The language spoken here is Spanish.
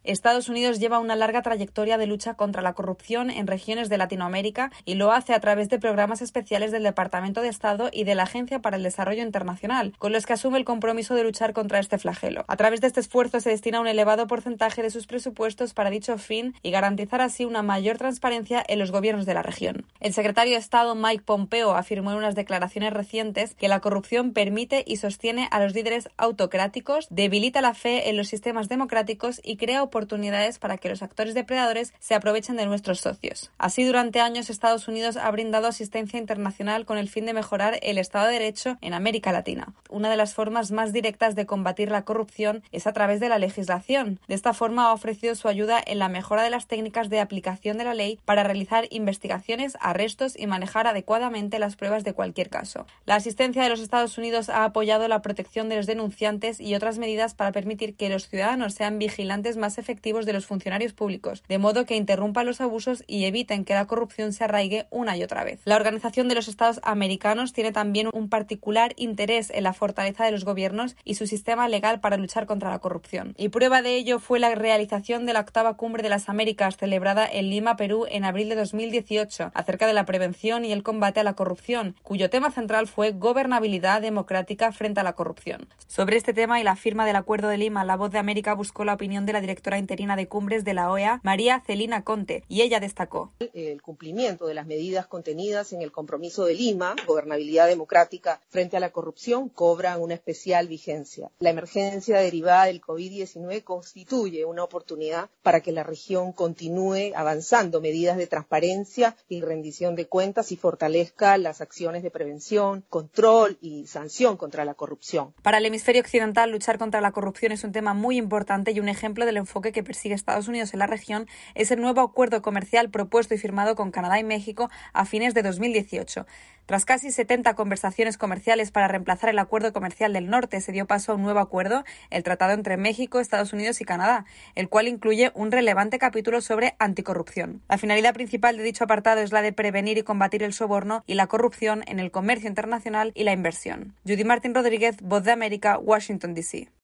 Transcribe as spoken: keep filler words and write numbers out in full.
Estados Unidos lleva una larga trayectoria de lucha contra la corrupción en regiones de Latinoamérica y lo hace a través de programas especiales del Departamento de Estado y de la Agencia para el Desarrollo Internacional, con los que asume el compromiso de luchar contra este flagelo. A través de este esfuerzo se destina un elevado porcentaje de sus presupuestos para dicho fin y garantizar así una mayor transparencia en los gobiernos de la región. El secretario de Estado Mike Pompeo afirmó en unas declaraciones recientes que la corrupción permite y sostiene a los líderes autocráticos, debilita la fe en los sistemas democráticos y crea oportunidades para que los actores depredadores se aprovechen de nuestros socios. Así, durante años, Estados Unidos ha brindado asistencia internacional con el fin de mejorar el Estado de Derecho en América Latina. Una de las formas más directas de combatir la corrupción es a través de la legislación. De esta forma ha ofrecido su ayuda en la mejora de las técnicas de aplicación de la ley para realizar investigaciones, arrestos y manejar adecuadamente las pruebas de cualquier caso. La asistencia de los Estados Unidos ha apoyado la protección de los denunciantes y otras medidas para permitir que los ciudadanos sean vigilantes más efectivos de los funcionarios públicos, de modo que interrumpan los abusos y eviten que la corrupción se arraigue una y otra vez. La Organización de los Estados Americanos tiene también un particular interés en la fortaleza de los gobiernos y su sistema legal para luchar contra la corrupción. Y prueba de ello fue la realización de la octava Cumbre de las Américas, celebrada en Lima, Perú, en abril de dos mil dieciocho, acerca de la prevención y el combate a la corrupción, cuyo tema central fue gobernabilidad democrática frente a la corrupción. Sobre este tema y la firma del Acuerdo de Lima, La Voz de América buscó la opinión de la directora interina de cumbres de la O E A, María Celina Conte, y ella destacó: el cumplimiento de las medidas contenidas en el compromiso de Lima, gobernabilidad democrática frente a la corrupción, cobran una especial vigencia. La emergencia derivada del COVID diecinueve constituye una oportunidad para que la región continúe avanzando medidas de transparencia y rendición de cuentas y fortalezca las acciones de prevención, control y sanción contra la corrupción. Para el hemisferio occidental, luchar contra la corrupción es un tema muy importante y un ejemplo del enfoque que persigue Estados Unidos en la región es el nuevo acuerdo comercial propuesto y firmado con Canadá y México a fines de dos mil dieciocho. Tras casi setenta conversaciones comerciales para reemplazar el Acuerdo Comercial del Norte, se dio paso a un nuevo acuerdo, el Tratado entre México, Estados Unidos y Canadá, el cual incluye un relevante capítulo sobre anticorrupción. La finalidad principal de dicho apartado es la de prevenir y combatir el soborno y la corrupción en el comercio internacional y la inversión. Judy Martín Rodríguez, Voz de América, Washington, D C